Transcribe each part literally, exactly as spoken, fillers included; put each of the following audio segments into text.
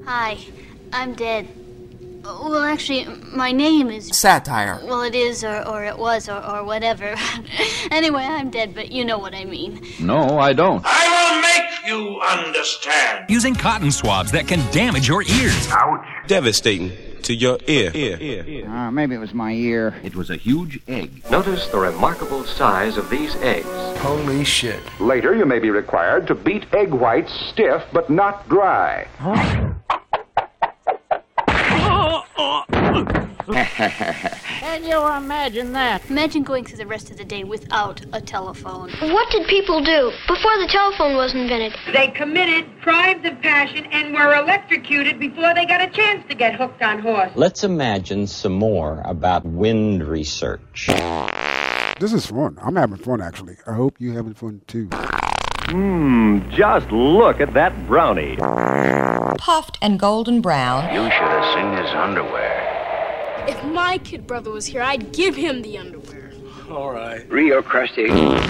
Hi, I'm dead. Well, actually, my name is... Satire. Well, it is, or, or it was, or, or whatever. Anyway, I'm dead, but you know what I mean. No, I don't. I will make you understand. Using cotton swabs that can damage your ears. Ouch. Devastating to your ear. ear, ear, ear. Uh, maybe it was my ear. It was a huge egg. Notice the remarkable size of these eggs. Holy shit. Later, you may be required to beat egg whites stiff but not dry. Can you imagine that? Imagine going through the rest of the day without a telephone. What did people do before the telephone was invented? They committed crimes of passion and were electrocuted before they got a chance to get hooked on horse. Let's imagine some more about wind research. This is fun. I'm having fun, actually. I hope you're having fun, too. Mmm, just look at that brownie. Puffed and golden brown. You should have seen his underwear. If my kid brother was here, I'd give him the underwear. All right. Rio crusty.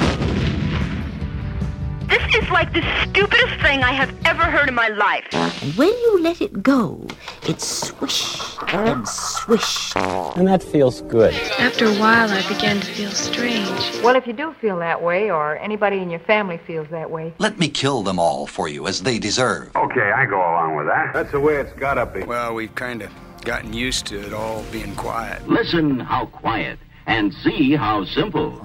This is like the stupidest thing I have ever heard in my life. And when you let it go, it swish and swish. And that feels good. After a while, I began to feel strange. Well, if you do feel that way, or anybody in your family feels that way, let me kill them all for you, as they deserve. Okay, I go along with that. That's the way it's gotta be. Well, we've kind of gotten used to it all being quiet. Listen how quiet, and see how simple.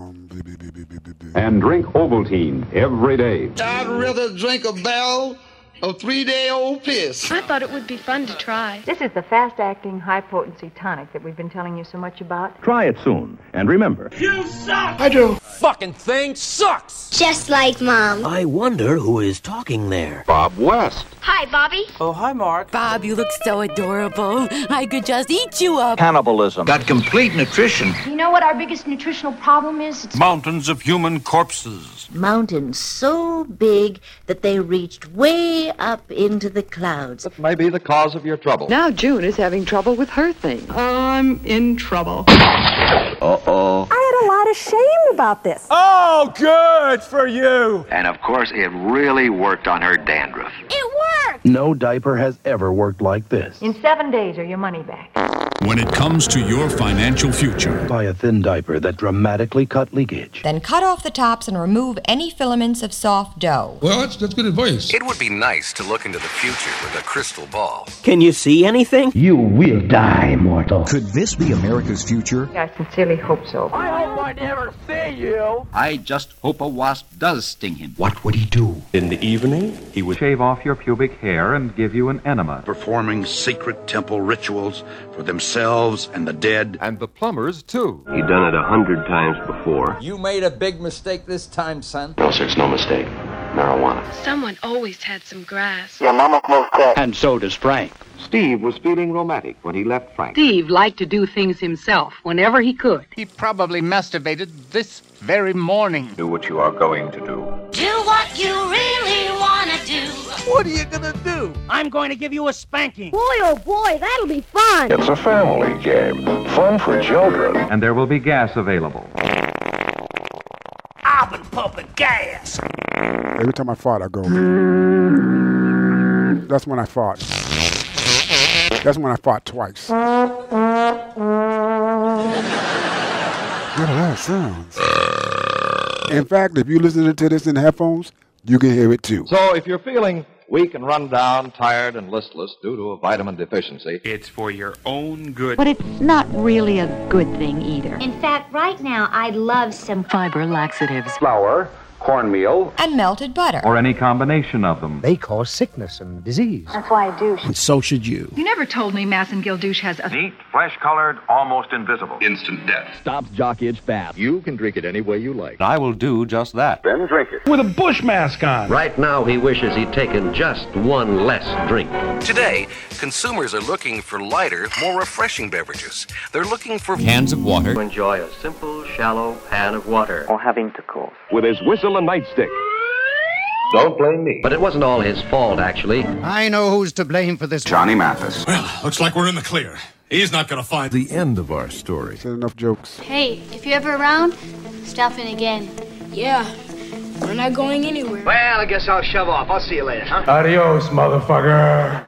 And drink Ovaltine every day. I'd rather drink a barrel of three-day-old piss. I thought it would be fun to try. this is the fast-acting, high-potency tonic that we've been telling you so much about. Try it soon. And remember, You suck! I do. Fucking thing sucks! Just like Mom. I wonder who is talking there. Bob West. Hi, Bobby. Oh, hi, Mark. Bob, you look so adorable. I could just eat you up. Cannibalism. Got complete nutrition. You know what our biggest nutritional problem is? It's Mountains of human corpses. Mountains so big that they reached way up into the clouds. That may be the cause of your trouble. Now June is having trouble with her thing. I'm in trouble. Uh-oh. I had a lot of shame about this. Oh, good for you! And of course, it really worked on her dandruff. It worked! No diaper has ever worked like this. In seven days or your money back. When it comes to your financial future, Buy a thin diaper that dramatically cut leakage. Then cut off the tops and remove any filaments of soft dough. Well, that's, that's good advice. It would be nice to look into the future with a crystal ball. Can you see anything? You will die, mortal. could this be America's future? I sincerely hope so. I hope I never see you. I just hope a wasp does sting him. What would he do? In the evening, he would Shave off your pubic hair and give you an enema. Performing secret temple rituals for themselves and the dead. And the plumbers, too. He'd done it a hundred times before. You made a big mistake this time, son. No, sir, it's no mistake. Marijuana. Someone always had some grass. Your mama close that. And so does Frank. Steve was feeling romantic when he left Frank. Steve liked to do things himself whenever he could. He probably masturbated this very morning. Do what you are going to do. Do what you really want to do. What are you gonna do? I'm going to give you a spanking. Boy, oh boy, that'll be fun. It's a family game. Fun for children. And there will be gas available. I've been pumping gas. Every time I fart, I go. That's when I fart. That's when I fart twice. Got a lot of sounds. In fact, if you listen to this in headphones, you can hear it too. So if you're feeling weak and run down, tired and listless due to a vitamin deficiency, it's for your own good. But it's not really a good thing either. In fact, right now, I'd love some Fiber laxatives. Flour, cornmeal, And melted butter. or any combination of them. They cause sickness and disease. That's why I douche. And so should you. You never told me Massengill douche has a... Neat, flesh-colored, almost invisible. Instant death. Stops jock itch fast. you can drink it any way you like. I will do just that. Then drink it. With a bush mask on. Right now, he wishes he'd taken just one less drink. Today, consumers are looking for lighter, more refreshing beverages. They're looking for Cans of water. To enjoy a simple, shallow pan of water. Or have intercourse. With his whistle and nightstick. Don't blame me. But it wasn't all his fault, actually. I know who's to blame for this. Johnny Mathis. Well, looks like we're in the clear. He's not gonna find The end of our story. Said enough jokes. Hey, if you're ever around, stop in again. Yeah, we're not going anywhere. Well, I guess I'll shove off. I'll see you later, huh? Adios, motherfucker.